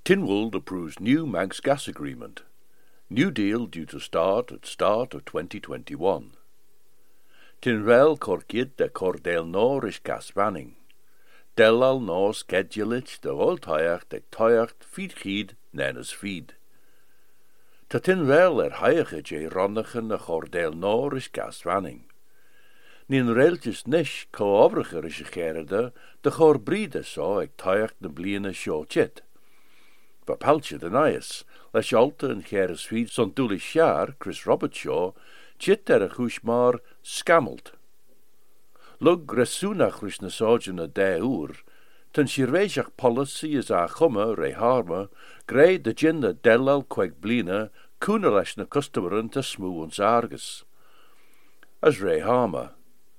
Tynwald approves new Manx gas agreement. New deal due to start of 2021. Tinrel Corkid de Cordel Norish gas vanning. Delal no schedulich de Oltayach de Toyacht feed nenes feed. Ta Tinrel heilige je ronnigen de Cordel Norish gas vanning. Nien reltjes nish co-overiger is gerede de Chor bride so ek Toyacht de bliene show chit. Bepaltje de naies, les alte en geres feed son doelish jaar, Chris Robert Shaw, chit er maar scammeld. Lug resunach rys na sojan a 10 uur, ten shirweisach policy is a chumme re harme, grey de gin de delal queg blina, coonalesh na customeren te smoo ons argus. As re harme.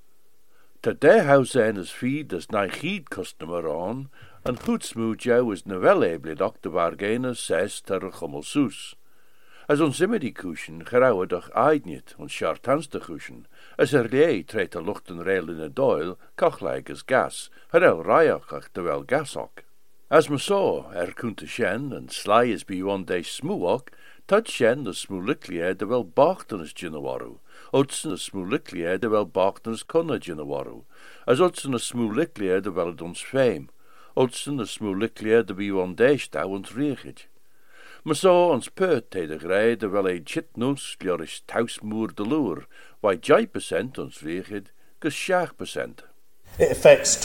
Ta de housen as feed as na heed customer on, and goed smoo jou is na wel eblid octa bargaina says ter chummelsoes. As ons imedi cushion gerouwe doch aidniet ons shartanste cushion, as lee treed a luchten rail in a doil, kochleik as gas, herel raiachach de wel gasok. As me saw, kunte shen, and sly is be one day smook, tad shen the smoeliklie de wel bachten as ginawaru, utsen a smoeliklie de wel bachten as kunna ginawaru, as utsen a smoeliklie de wel ons fame, utsen a smoeliklie de be one day stau ons riechid. Maar zo ons peut de grij de wel een chitnoes glorisch thuismoer de loer, why 5% ons riechid, gus 6%. It affects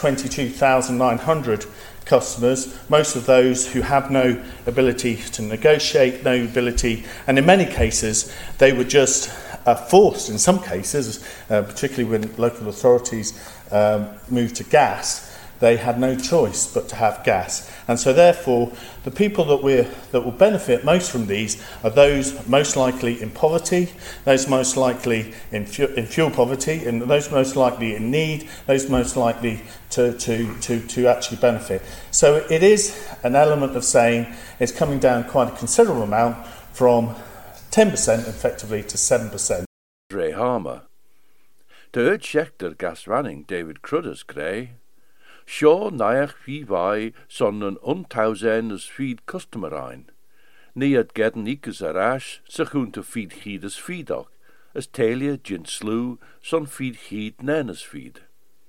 22,900 customers, most of those who have no ability to negotiate, no ability, and in many cases they were just forced, in some cases, particularly when local authorities moved to gas, they had no choice but to have gas. And so therefore, the people that will benefit most from these are those most likely in poverty, those most likely in fuel poverty, and those most likely in need, those most likely to actually benefit. So it is an element of saying it's coming down quite a considerable amount from 10% effectively to 7%. Ray Harmer. De uitschechter gas running David Crudders grey. Sure naach wie wij son as feed customer ein. Ni het gedden ikes arash, se te feed heed as feedok, as talia gin slew, son feed heed nenes feed.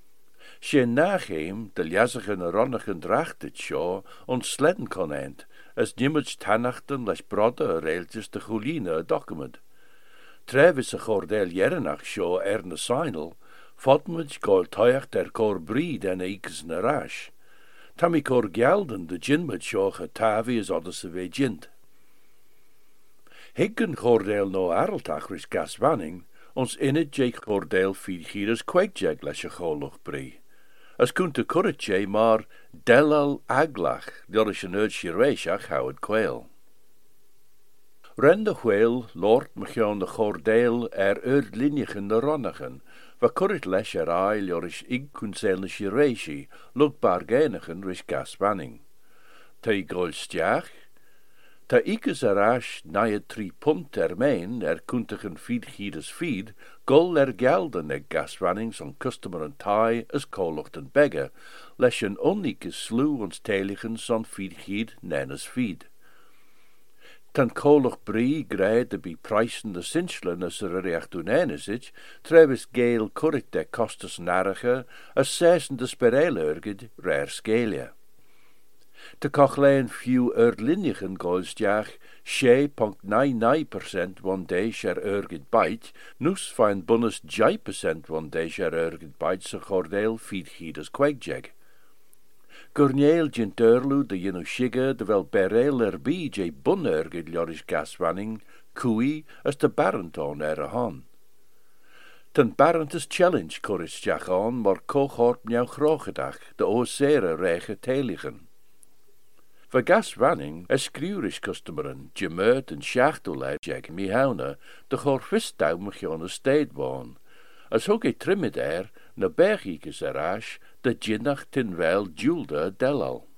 She nach hem, de jazigen ronnigen drachtet shaw, ons sledden kon eind, as nimmers tannachten les brodde reeltjes de Juline document. Travis a chordel jerenach shaw erne signal, Fodmud gol toyach der cor breed en eikes na rash. Tammy cor gelden de ginmud shoch a tavi as odders of a gint. Higgen chordel no arltach ris gas vanning, ons innet jake chordel feed hier as quegjeg lesje choloch bree. As kunte curritje maar delal aglach, dorish an urge shireshach howard quail. Rende whale, lord machon de chordel urdlinichen de ronnigen, wa currit lesher ail jorish ig kunselne shireshi, lug bargenigen rish gas vanning. Ta gol stiach, ta ikes arash naie 3 punt main kuntigen feed gides feed, gol gelden gas vannings on customer and tie as kolocht and beggar, leshen onnikes slew ons teligens on feed gid nenes feed. Tan koloch brie greid de be prijsen de sinchlen as recht doen enesich, trevis gale currit de costus narige, as 6 de sperele rare scalia. De kochlein few urdlinigen golstjach, 6.99% one day share urgid bite, nus fine bonus 5% one day share urgid bite se chordeel feed heeders quegjeg. Gurneel jinterlu de shigge de wel berel je bunnergid jorish gaswanning, kui as de barenton a han. Ten barentus challenge coris jachon, maar kochorp njau grogedach, de oosere rege teligen. Voor gaswanning, as skriurish customeren, gemert en schachtolij jeg mihauna, de gorvistau mechone steedwoon. As hoge trimmidair, na bergikes arash, de jinnach tinwel julde delal.